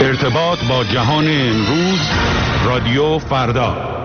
ارتباط با جهان امروز، رادیو فردا.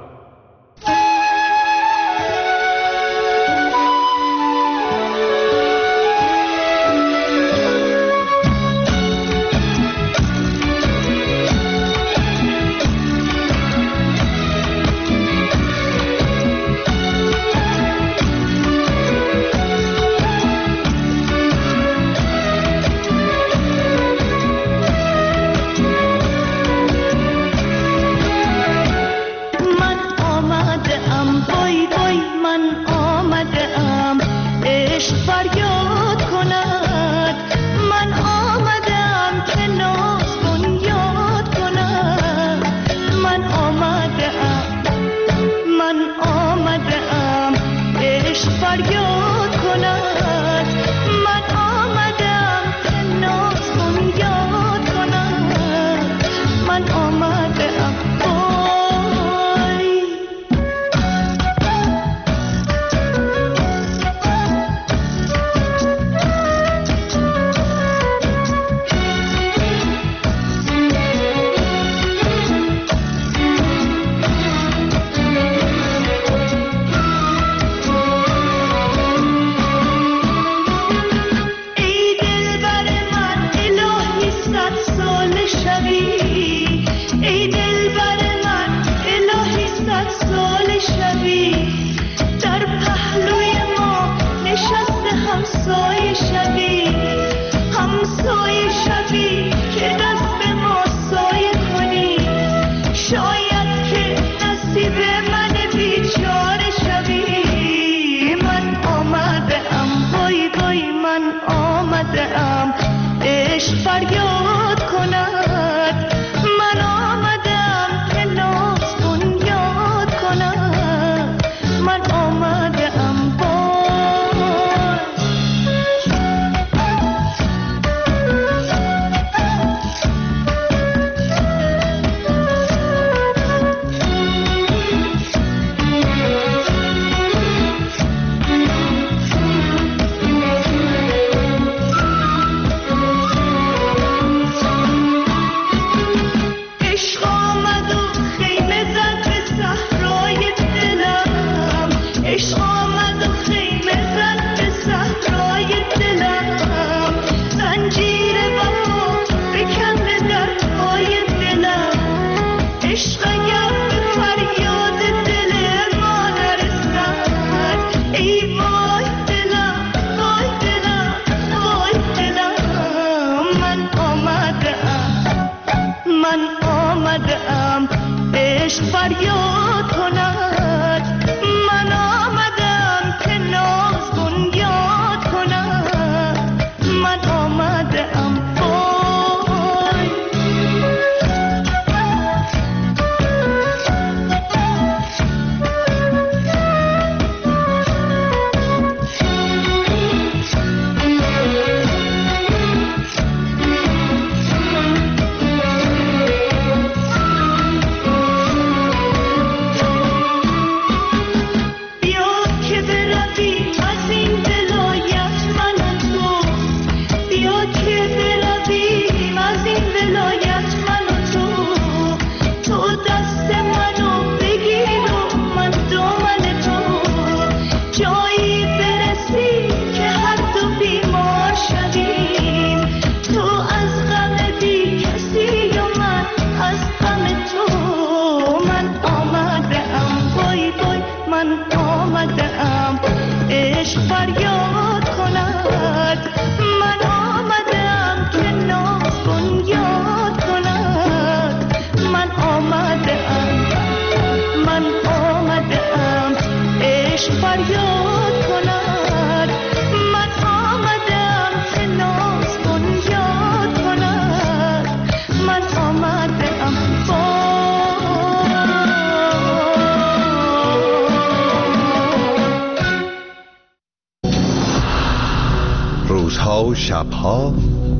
و شبها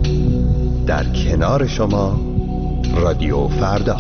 در کنار شما رادیو فردا.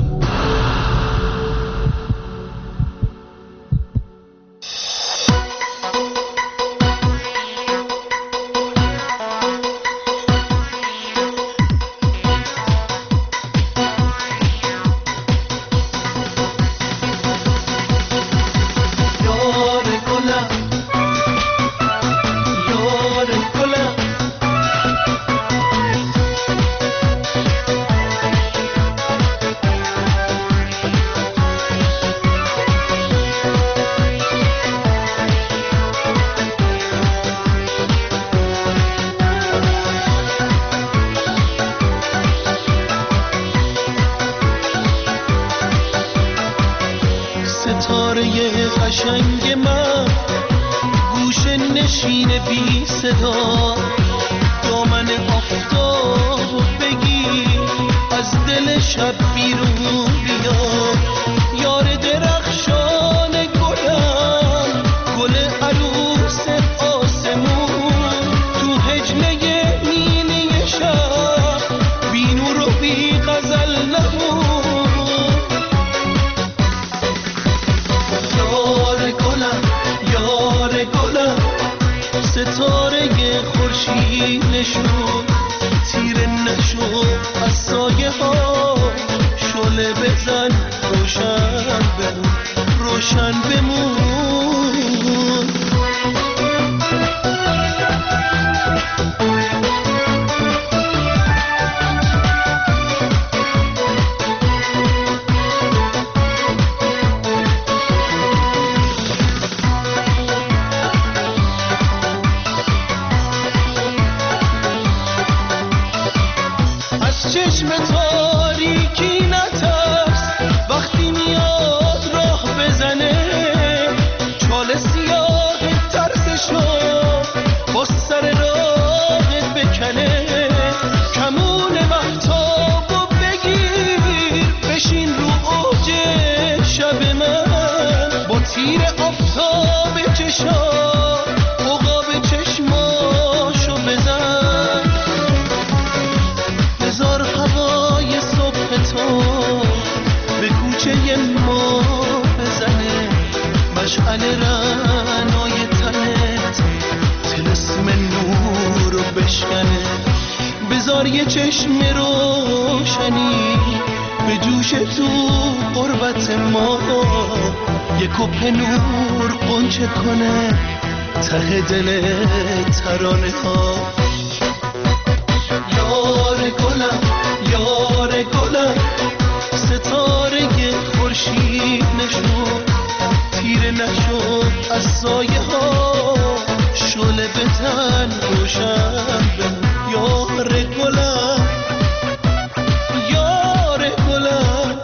قشنگ من، گوشه نشین بی صدا، دامن آفتاب بگیر، از دل شب بیرون بیا. یار درخشان گلم، گل عروس آسمون، تو هجله نیلی شب، بی نور و بی غزل نمون. یار گلم، یار گلم، ستاره خورشید نشون، تیره نشو از سایه ها، شعله بزن روشن بمون، روشن بمون. چشم تاریکی نترس، وقتی میاد راه بزنه، چاله سیاه ترسشو با سر راهت بکنه. کمون مهتابو بگیر، بشین رو اوج شب من، با تیر آفتاب چشا عقاب چشماشو بزن. بذار هوای صبح تو به کوچه ما بزنه، مشعل رعنای تنت طلسم نور رو بشکنه. بذار یه چشم روشنی به جوش تو قربت ما، یه کپ نور قنچه کنه ته دل ترانه ها. یار گلم، یار گلم، ستاره خورشید نشون، تیره نشو از سایه ها، شعله بزن روشن بمون. یار گلم، یار گلم.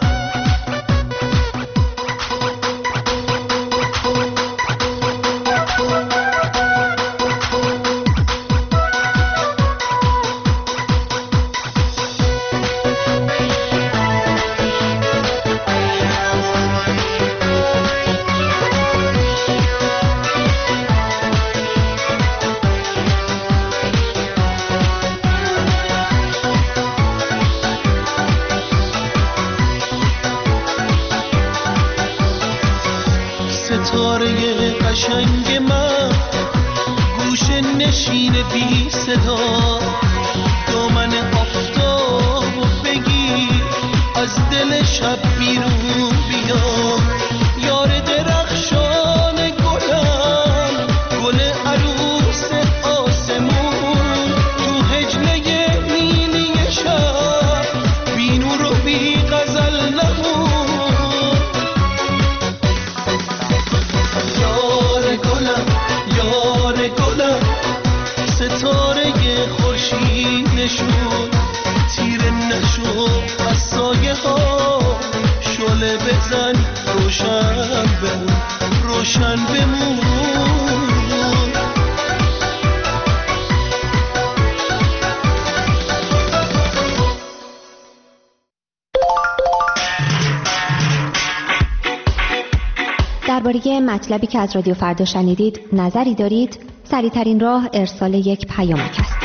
ستاره قشنگ من، گوشه نشین بی صدا، دامن آفتاب بگیر، از دل شب بیرون بیا. یار درخشان گلم، گل عروس آسمون، تو هجله نیلی شب، بی نور و بی غزل نمون. یار گلم، یار گلم، ستاره خورشید نشون، تیره نشو از سایه ها، شعله بزن روشن بمون، روشن بمون. درباره مطلبی که از رادیو فردا شنیدید نظری دارید؟ سریع‌ترین راه ارسال یک پیامک است.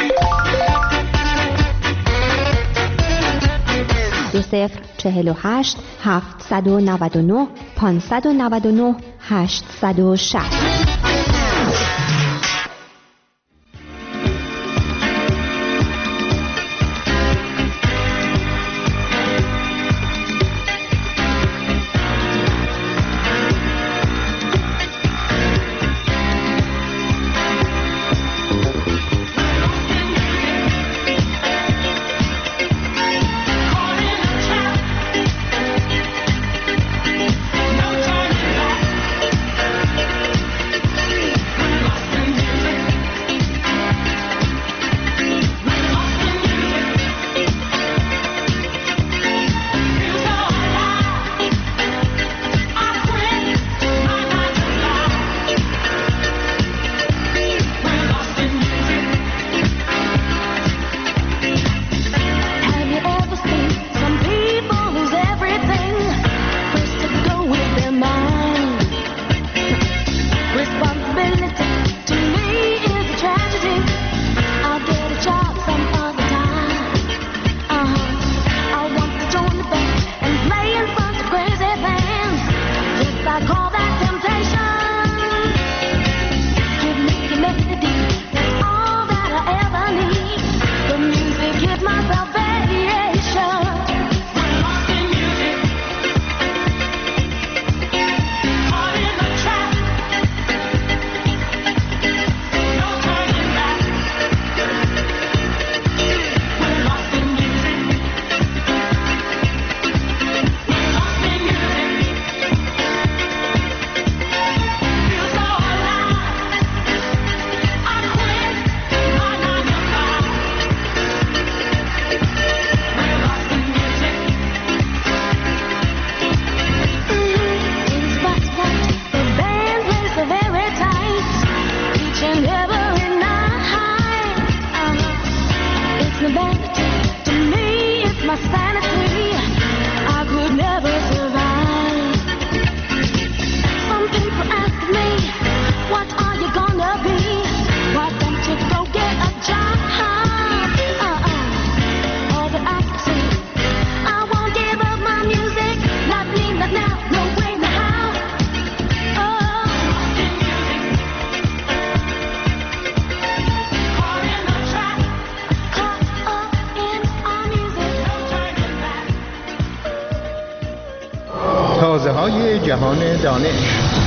2048 799 599 860. my sanity. I could never survive. Some people ask me, what are you gonna be? Why don't you go get a job? All that I can say, I won't give up my music. Not me, not now, no way, no how. Caught in a trap, caught up in our music, no turning back. تازه های جهان دانش.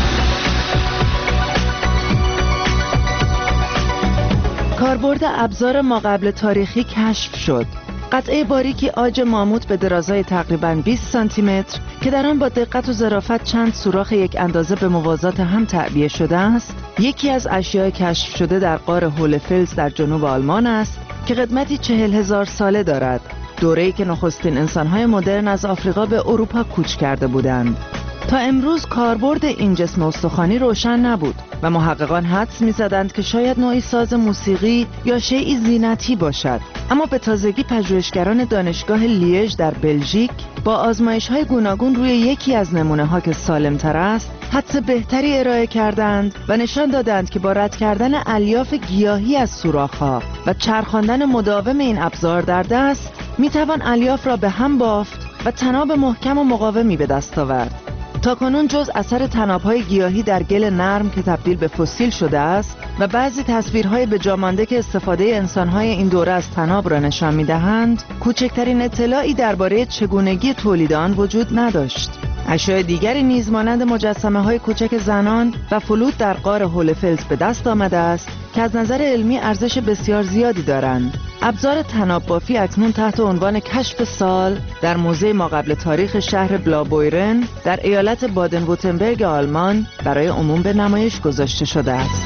کاربرد ابزار ماقبل تاریخی کشف شد. قطعه باریکی عاج ماموت به درازای تقریباً 20 سانتی متر که در آن با دقت و ظرافت چند سوراخ یک اندازه به موازات هم تعبیه شده است، یکی از اشیاء کشف شده در غار هولفلز در جنوب آلمان است که قدمتی 40,000 ساله دارد. دوره‌ای که نخستین انسان‌های مدرن از آفریقا به اروپا کوچ کرده بودند. تا امروز کاربرد این جسم استخوانی روشن نبود و محققان حدس می‌زدند که شاید نوعی ساز موسیقی یا شیئی زینتی باشد. اما به تازگی پژوهشگران دانشگاه لیژ در بلژیک با آزمایش‌های گوناگون روی یکی از نمونه‌ها که سالم‌تر است، حدس بهتری ارائه کردند و نشان دادند که با رد کردن الیاف گیاهی از سوراخ‌ها و چرخاندن مداوم این ابزار در دست، می‌توان الیاف را به هم بافت و طناب محکم و مقاومی به دست آورد. تاکنون جز اثر طناب‌های گیاهی در گل نرم که تبدیل به فسیل شده است و بعضی تصویرهای به جا مانده که استفاده انسان‌های این دوره از طناب را نشان می‌دهند، کوچکترین اطلاعی درباره چگونگی تولید آن وجود نداشت. اشیاء دیگری نیز مانند مجسمه‌های کوچک زنان و فلوت در غار هولفلز به دست آمده است که از نظر علمی ارزش بسیار زیادی دارند. ابزار طناب بافی اکنون تحت عنوان کشف سال در موزه ماقبل تاریخ شهر بلابویرن در ایالت بادن وورتنبرگ آلمان برای عموم به نمایش گذاشته شده است.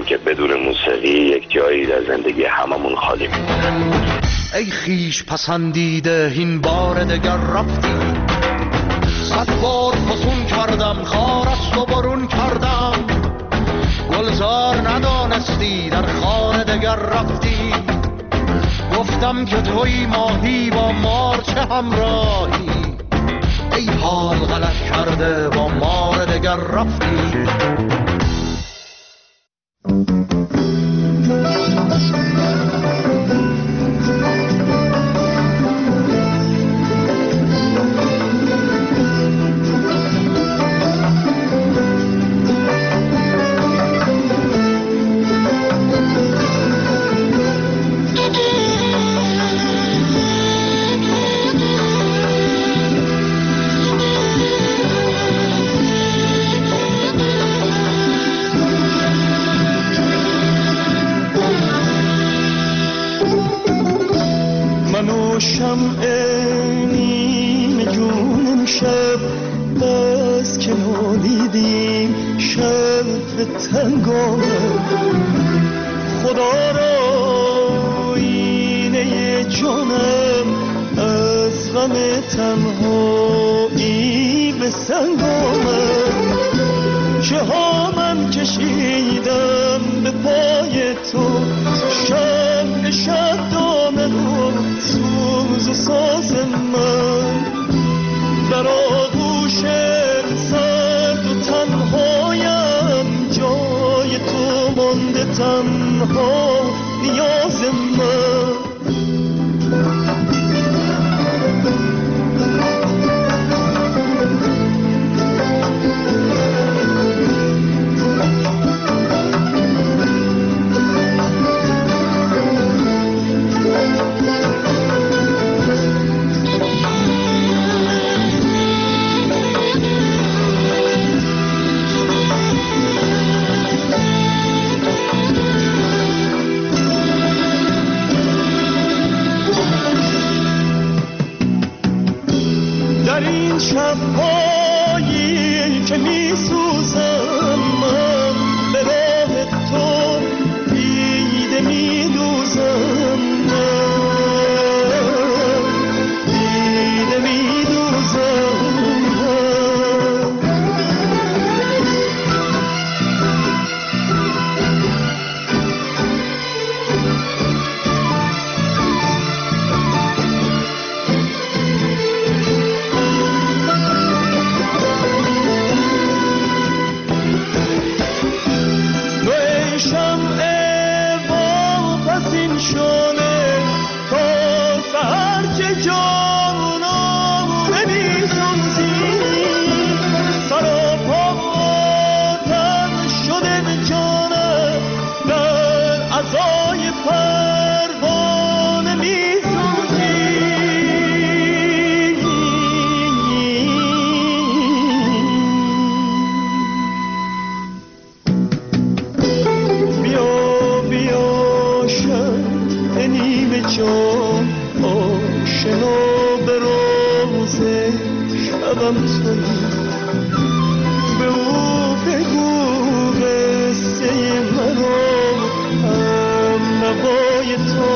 که بدون موسیقی یک جایی در زندگی هممون خالی میمونه. ای خیش پسندیده این بار دگر رفتی، 100 بار فسون کردم خارست و برون کردم، گلزار ندانستی در خانه دگر رفتی، گفتم که توی ماهی با مار چه همراهی، ای حال غلط کرده با مار دگر رفتی. شمع نیم جون شب بس که نادیدیم شب تنگانه، خدا را اینه جانم از غم تنهایی به سنگ آمد، چه ها من کشیدم به پای تو، شب شب دامه رو سوز و ساز من، در آغوش سرد و تنهایم جای تو مانده تنها نیاز من. شب‌هایی که می‌سوزم من به راه تو دیده می‌دوزم، دیده می‌دوزم. به او بگو قصه مرا، هم نوای تو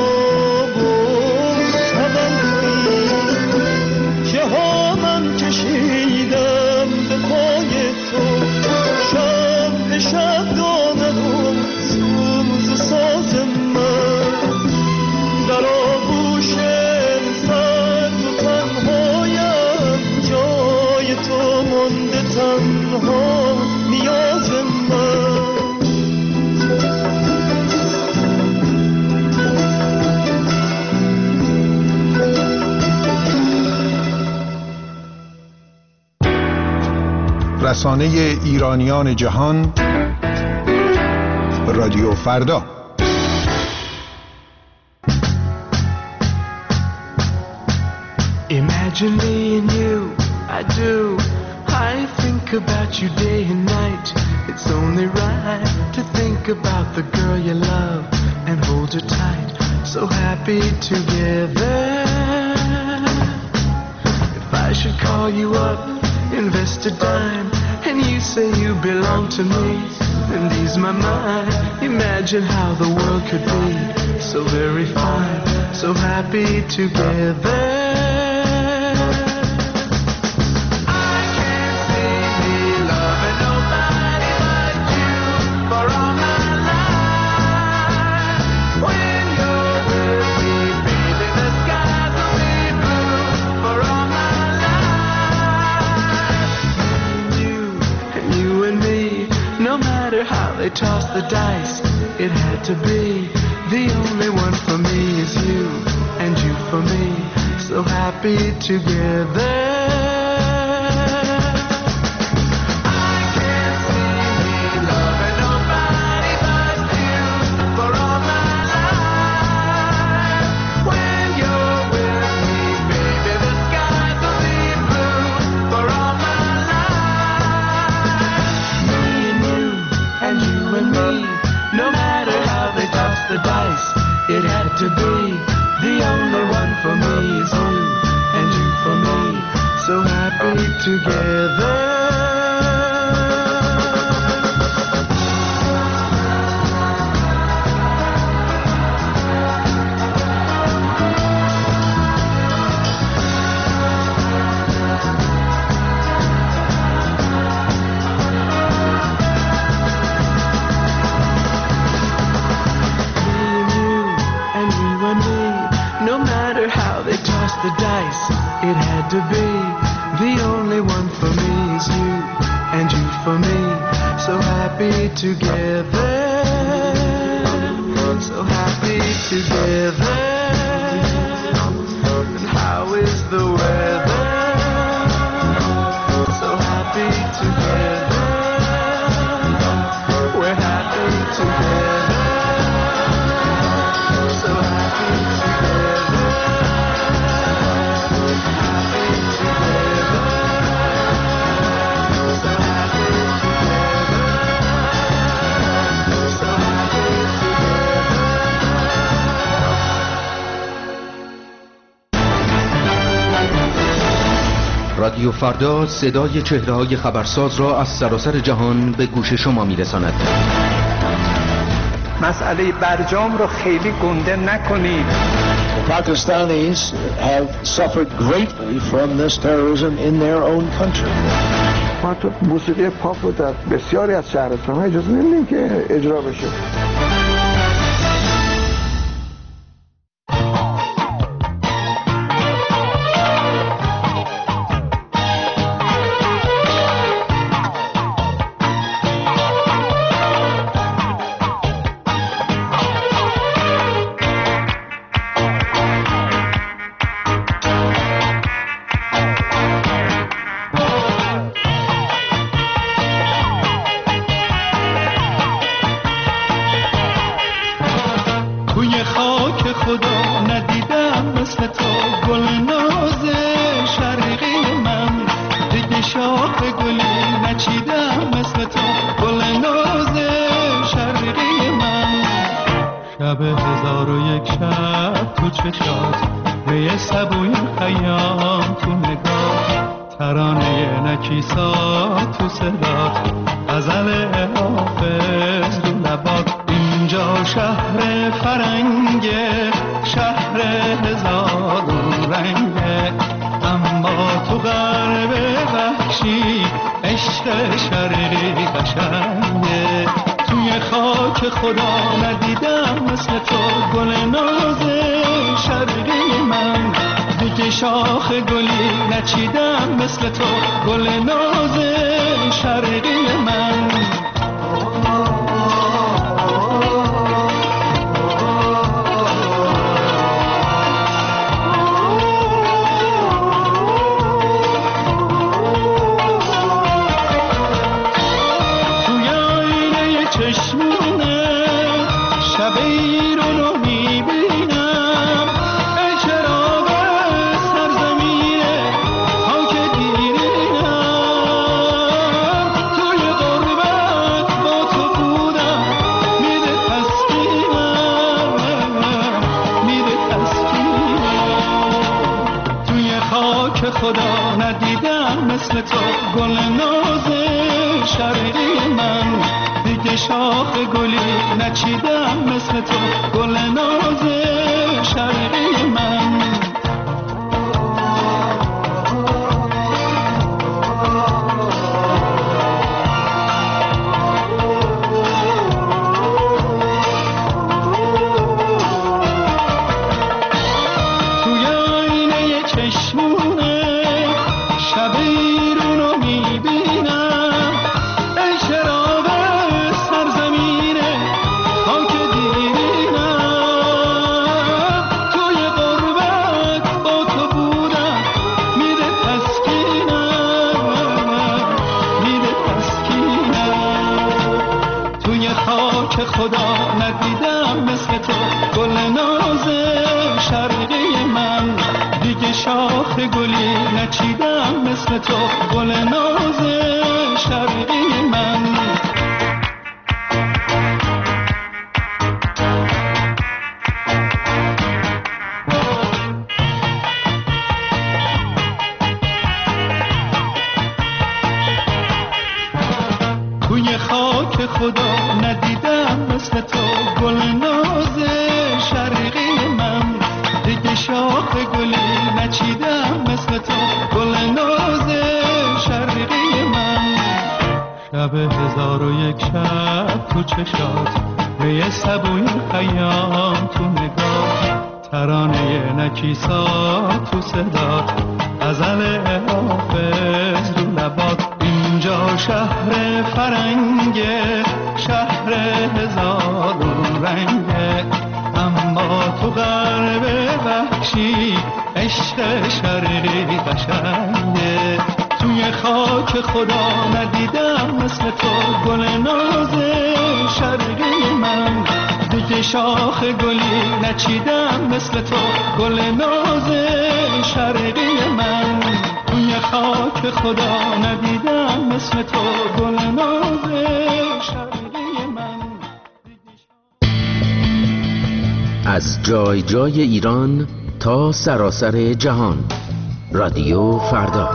شبم تویی، که ها من کشیدم به پای تو، شب شب دامه رو سوز و ساز من، در آغوش سرد و تنهایم جای تو مانده تنها نیاز من. رسانه ایرانیان جهان، رادیو فردا. Imagine me and you, I do. I think about you day and night. It's only right to think about the girl you love and hold her tight. So happy together. If I should call you up, invest a dime, and you say you belong to me, and ease my mind. Imagine how the world could be so very fine, so happy together. I can't see me loving nobody but you for all my life. When you're with me, baby, the skies will be blue for all my life. And you and me, no matter how they toss the dice, it had to be. The only one for me is you, and you for me, so happy together. I can't see me loving nobody but you for all my life. When you're with me, baby, the skies will be blue for all my life. Me and you, and you and me, no matter how they toss the dice, it had to be. The only one for me is you, and you for me, so happy together. The dice, it had to be. The only one for me is you, and you for me, so happy together, so happy together. And how is the weather? So happy together, we're happy together, so happy together. رادیو فردا صدای چهره‌های خبرساز را از سراسر جهان به گوش شما می‌رساند. مسئله برجام رو خیلی گنده نکنید. Pakistanis have suffered greatly from this terrorism in their own country. ما تو موسیقی پاپ رو در بسیاری از شهرستان‌ها اجازه نمیدیم که اجرا بشه. شاخ گلی نچیدم مثل تو گل ناز شرقی من. خدا ندیدم مثل تو گل ناز شرقی من. دیگه شاخ گلی نچیدم مثل تو گل ناز شرقی من. توی خاک خدا ندیدم مثل تو گل ناز شرقی من. دیگه شاخ گلی نچیدم مثل تو گل ناز شرقی من. شب 1001 شب تو چشات می سبوی خیام تو نگاه ترانه نکیسات تو صدات غزل حافظ رو لبات. اینجا شهر فرنگه شهر هزارون رنگه اما تو غرب وحشی عشق شرقی قشنگه. توی خاک خدا ندیدم مثل تو گل ناز شرقی من. دیگه شاخ گلی نچیدم مثل تو گل ناز شرقی من. توی خاک خدا ندیدم مثل تو گل ناز شرقی من. از جای جای ایران تا سراسر جهان، رادیو فردا.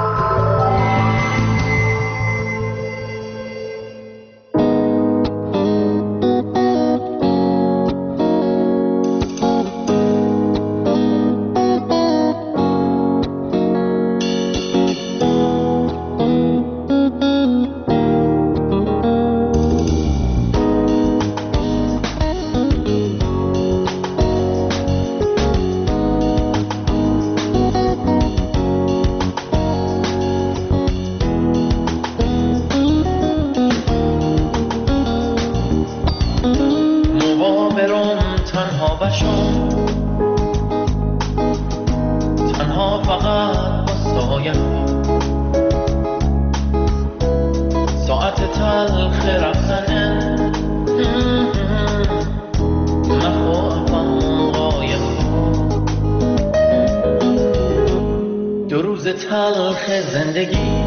تلخ زندگی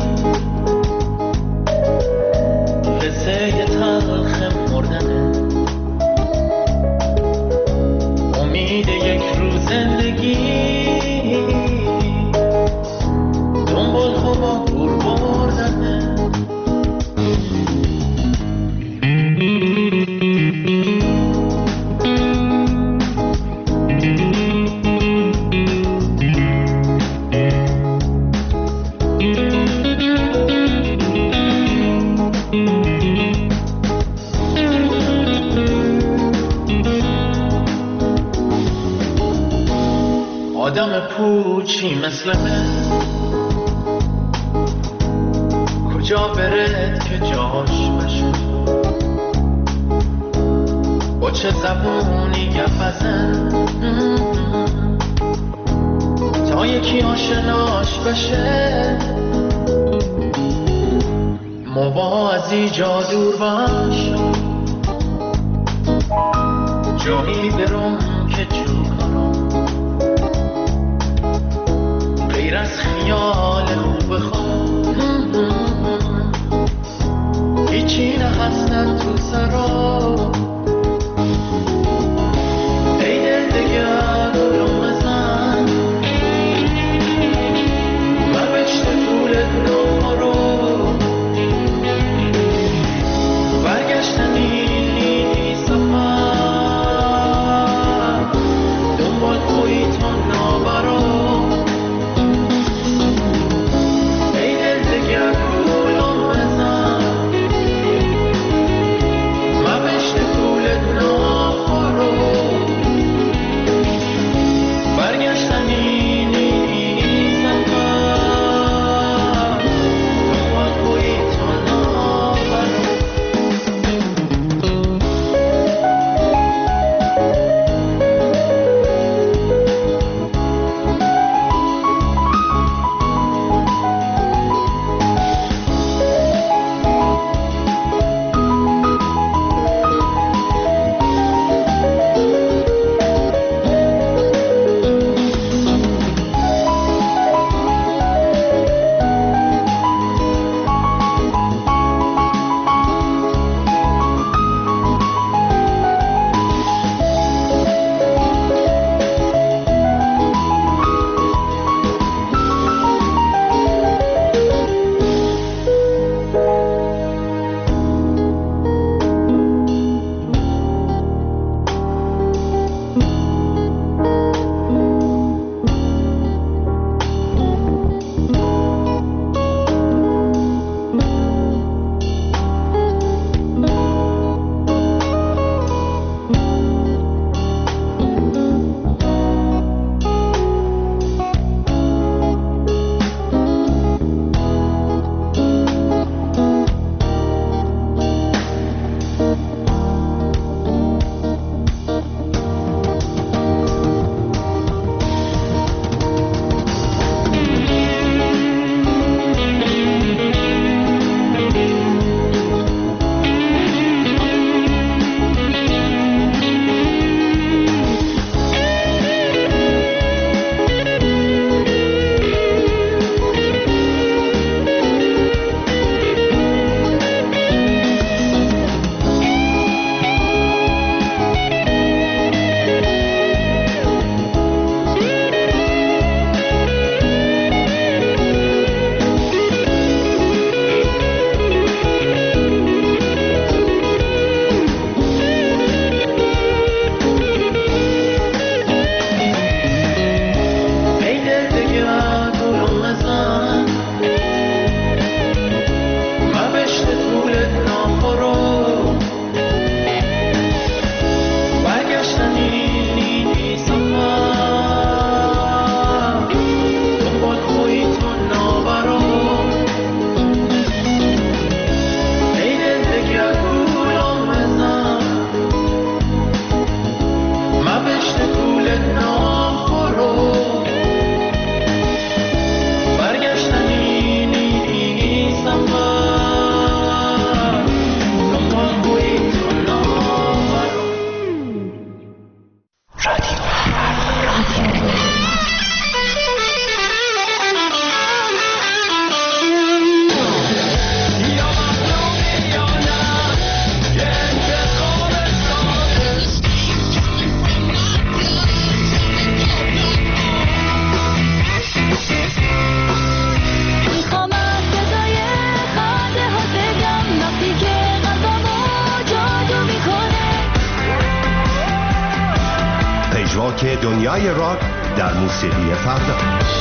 قصه تلخ مردنه امید یک روز زندگی دنبال خوبا گور بردنه آدم پوچی مثل من کجا برد که جاش بشه با چه زبونی گفزن تا یکی آشناش بشه موازی جادور باش جایی برم که جوکارم غیر از خیال خوب خود هیچی نخستن تو سرا ای دل دگر رو بزن و بشت طول نو رو برگشتنی راک دنیای راک در موسیقی فردا.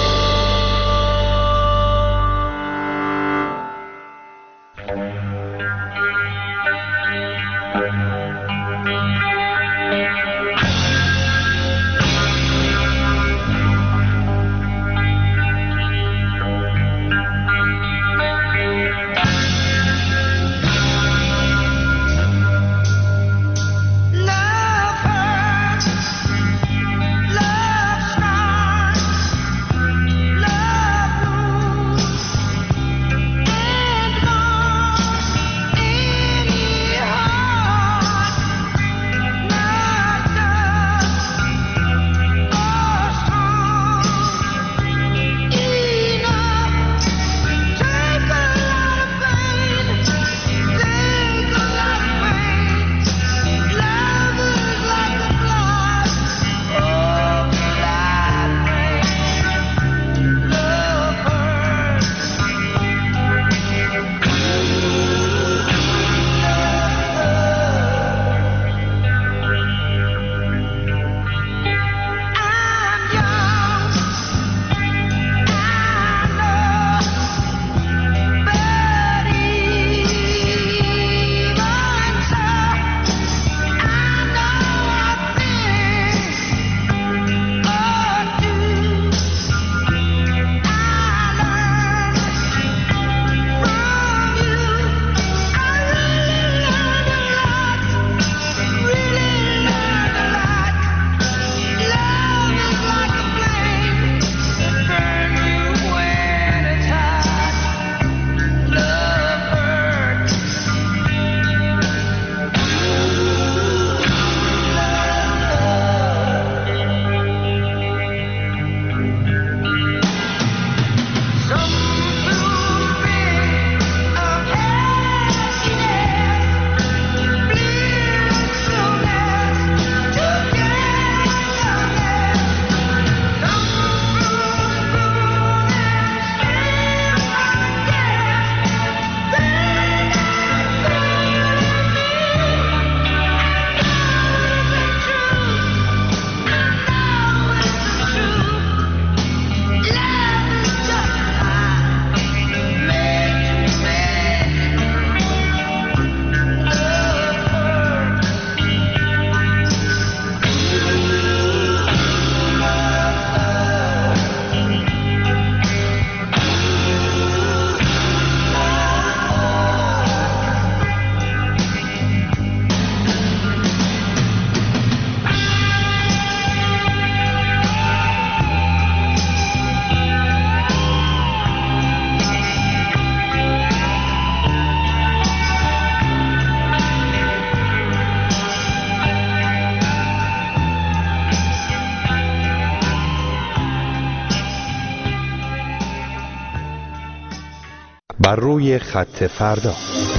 بر روی خط فردا.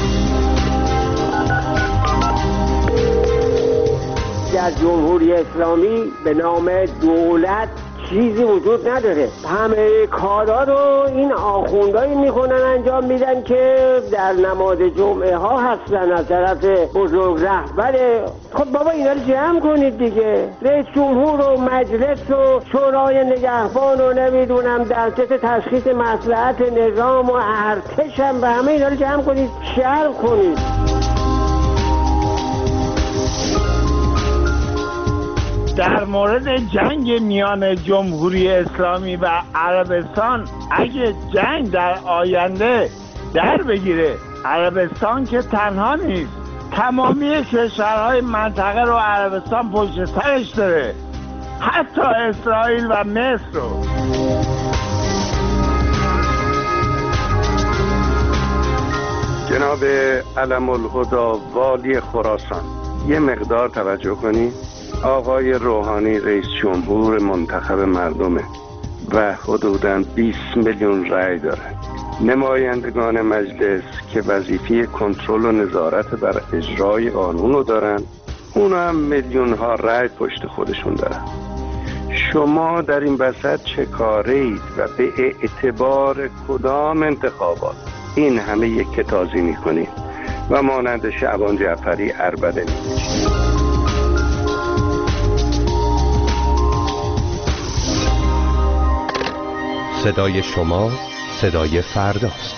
در جمهوری اسلامی به نام دولت چیزی وجود نداره. همه کارا رو این آخوندهایی میکنن انجام میدن که در نماز جمعه ها هستن از طرف بزرگ رهبر. خب بابا اینا رو جمع کنید دیگه. رئیس جمهور و مجلس و شورای نگهبان و نمیدونم دستگاه تشخیص مصلحت نظام و ارتش هم به همه اینا رو جمع کنید، شرح کنید. در مورد جنگ میان جمهوری اسلامی و عربستان، اگه جنگ در آینده در بگیره، عربستان که تنها نیست، تمامی کشورهای منطقه رو عربستان پشت سرش داره، حتی اسرائیل و مصر رو. جناب علم الهدا والی خراسان، یه مقدار توجه کنید. آقای روحانی رئیس جمهور منتخب مردمه و حدوداً 20 میلیون رأی داره. نمایندگان مجلس که وظیفه کنترل و نظارت بر اجرای قانون رو دارن، اونا هم میلیون ها رأی پشت خودشون دارن. شما در این وسط چه کاره اید و به اعتبار کدام انتخابات این همه یک کتازی میکنید و مانند شعبان جعفری عربده میکشید؟ صدای شما، صدای فرداست.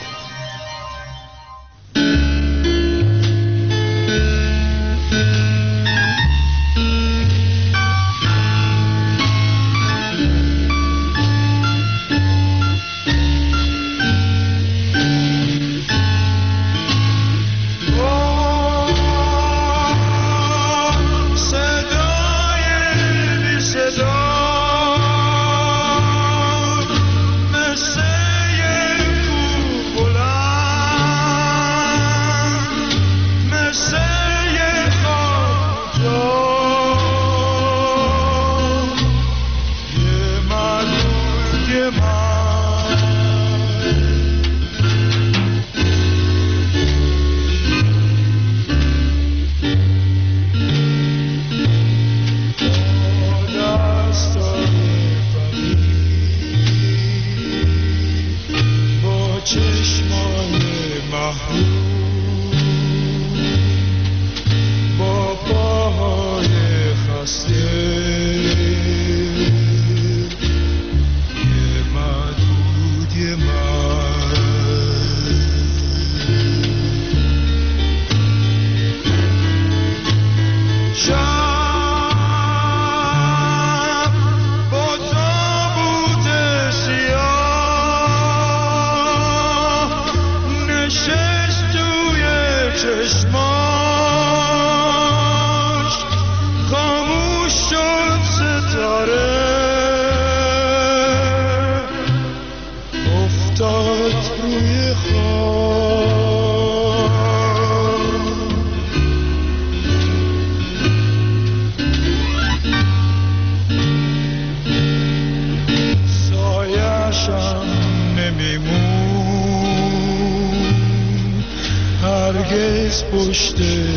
پشت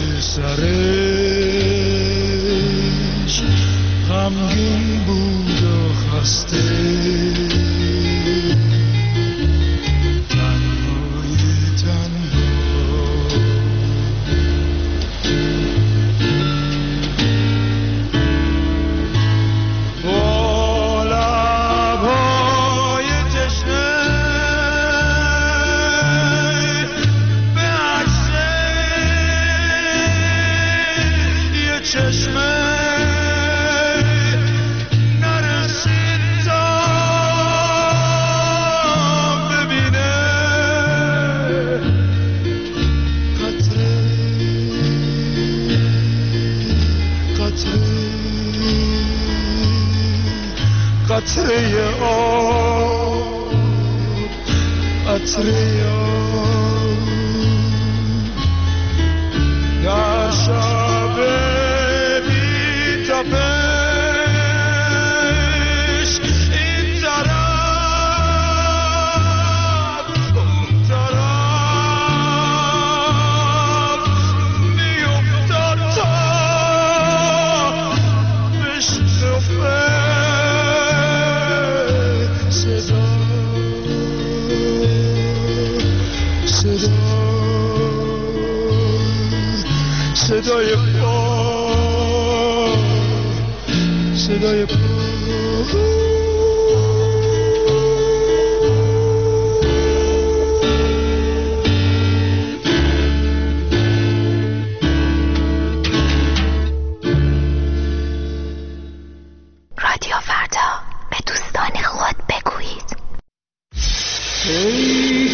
سرش غمگین بود و خسته قطره آب قطره آب در شب بی تپش این طرف اون طرف میافتد تا بشکفه صدای پا صدای پا رادیو فردا به دوستان خود بگویید ای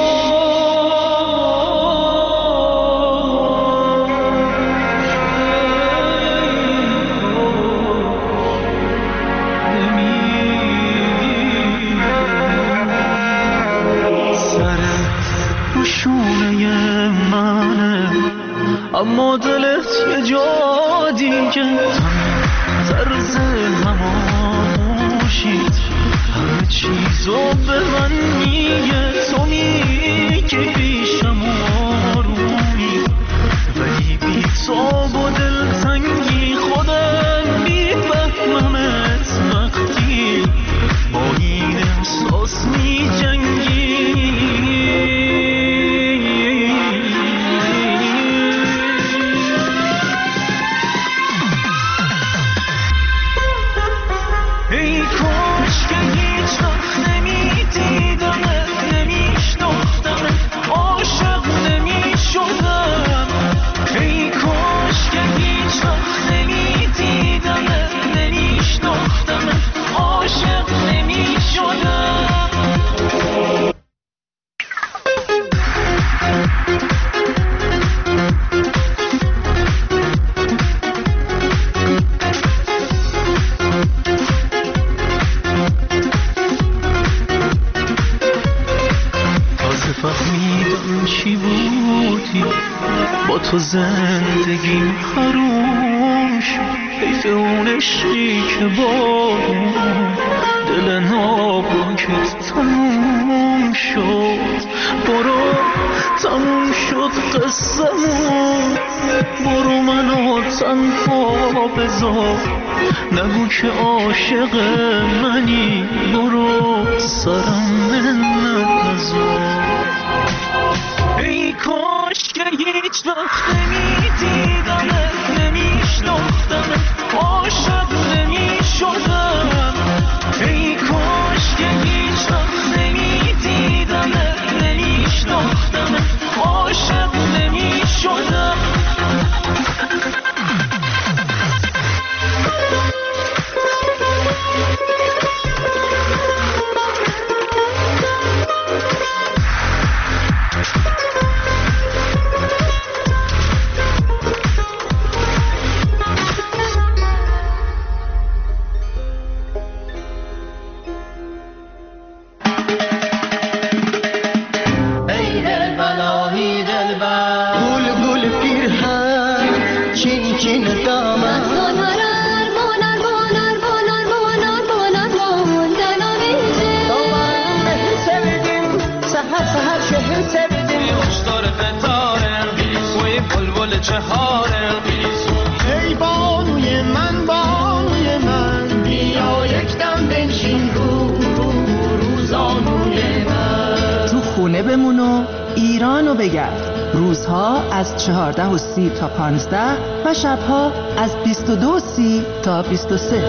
اما دلت یه جا دیگه طرز هماموشید همه چیزو به من میگه تو میگی پیشم آرومی ولی بی تاب و دلتنگی خودم میفهممت وقتی با این احساس میجنگی ای کاش که هیچ وقت نمیدونی تو زندگیم حروم شد، حیف اون عشقی که با دل ناپاکت تموم شد. برو تموم شد قصه‌مون، برو منو تنها بذار، نگو که عاشق منی، برو سرم منت نذار. ای کاش که هیچ وقت نمیدیدمت، نمیشناختمت، عاشق نمیشدم. ای کاش که هیچ وقت نمیدیدمت، نمیشناختمت، عاشق نمیشدم. ای بانوی من، بانوی من، بیا یک دم بنشین روزانوی من. تو خونه بمون و ایرانو بگرد. روزها از 14:30 تا 15 و شبها از 22:30 تا 23.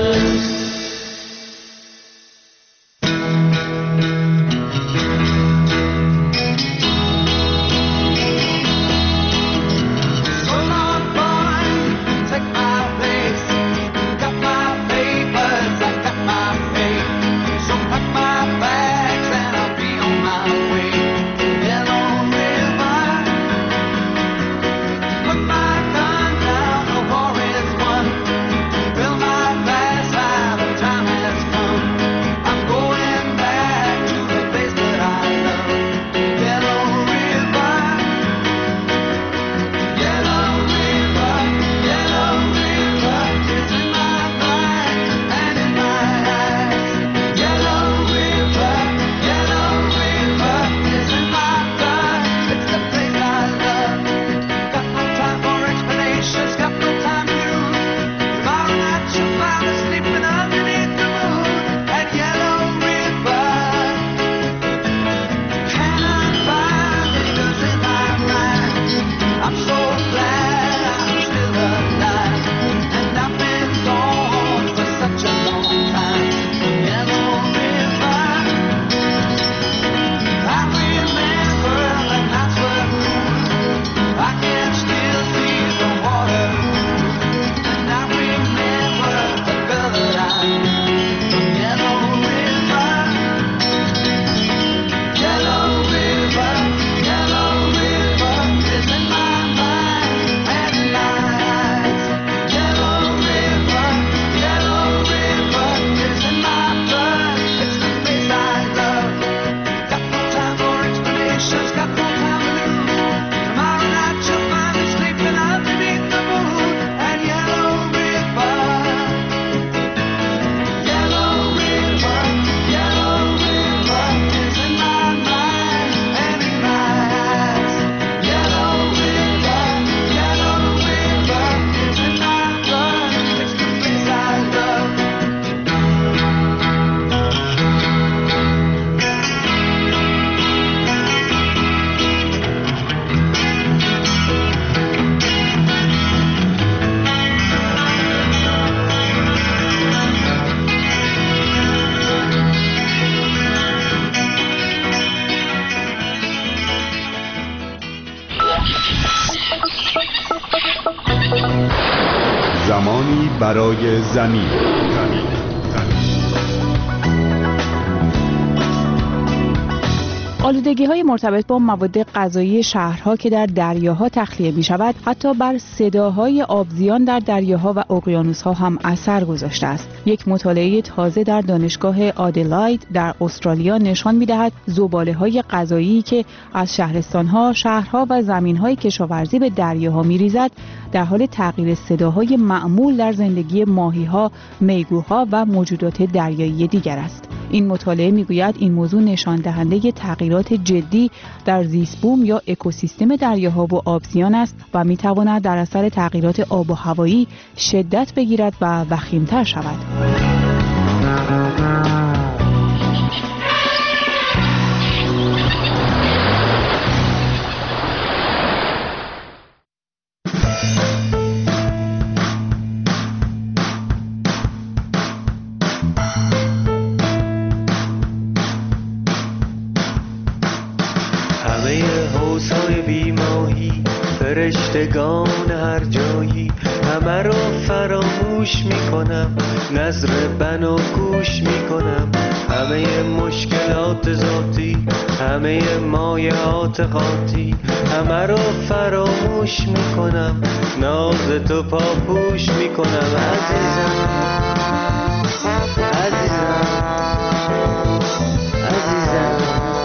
زمانی برای زمین. آلودگی‌های مرتبط با مواد غذایی شهرها که در دریاها تخلیه می‌شود، حتی بر صداهای آبزیان در دریاها و اقیانوس‌ها هم اثر گذاشته است. یک مطالعه تازه در دانشگاه آدلاید در استرالیا نشان می‌دهد زباله‌های غذایی که از شهرستان‌ها، شهرها و زمین‌های کشاورزی به دریاها می‌ریزد، در حال تغییر صداهای معمول در زندگی ماهی‌ها، میگوها و موجودات دریایی دیگر است. این مطالعه میگوید این موضوع نشان دهنده تغییرات جدی در زیست بوم یا اکوسیستم دریاها و آبزیان است و میتواند در اثر تغییرات آب و هوایی شدت بگیرد و وخیم‌تر شود. فرشتگان هر جایی همه رو فراموش میکنم، نظر بنا گوش میکنم، همه مشکلات ذاتی، همه مایعات خاطی همه رو فراموش میکنم، ناز تو پاپوش میکنم. عزیزم عزیزم عزیزم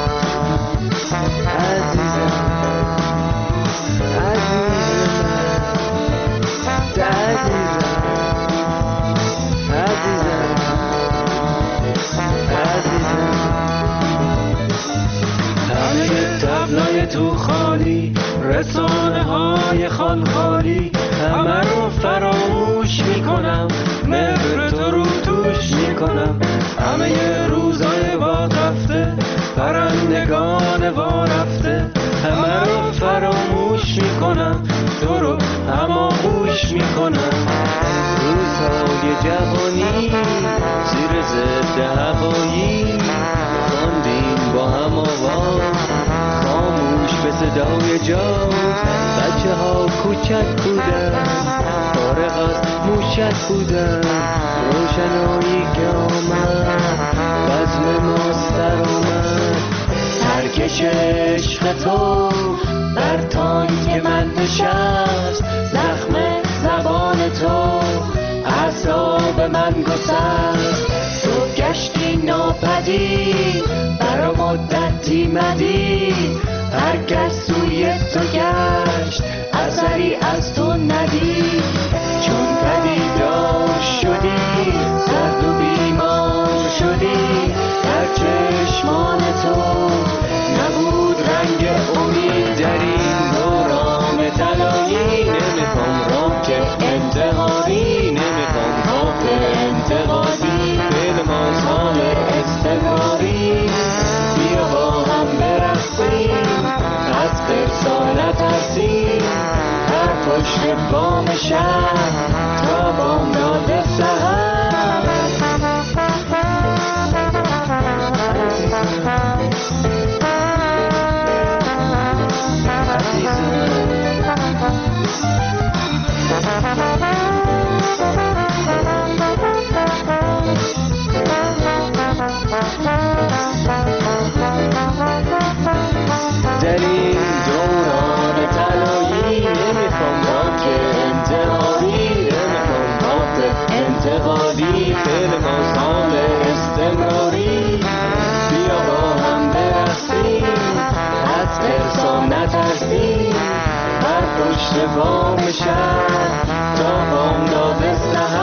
تو خالی، رسانه های خالخالی همه رو فراموش میکنم، مهر تو رو توش میکنم، همه روزای باد رفته، پرندگان وا رفته همه رو فراموش میکنم، تو رو هماغوش میکنم. روزهای جوانی زیر ضد هوایی خواندیم با هم آواز، به صدای جاز بچه ها کوچک بودن، فارغ از موشک بودن، روشنایی که آمد بزم ماستر اومد، سرکش عشق تو بر تانک من نشست، زخم زبان تو اعصاب من گسست، تو گشتی ناپدید برا مدتی مدید، هر کس سوی تو گشت اثری از تو ندید، چون پدیدار شدی سرد و بیمار شدی، در چشمان تو نبود رنگ امید، در این دوران طلایی نمیخوام راه که انتحاری، نمیخوام راه انتقادی، دل ما سال استمراری، بیا با هم برقصیم، از قرصا نترسیم، در پشت بام شهر تا بامداد سحر. در این دوران طلایی نمیخوام راه انتحاری، نمیخوام راه انتقادی، فعل ما سال استمراری، بیا با هم برقصیم، از قرصا نترسیم، بر پشت بام شهر تا بامداد سحر.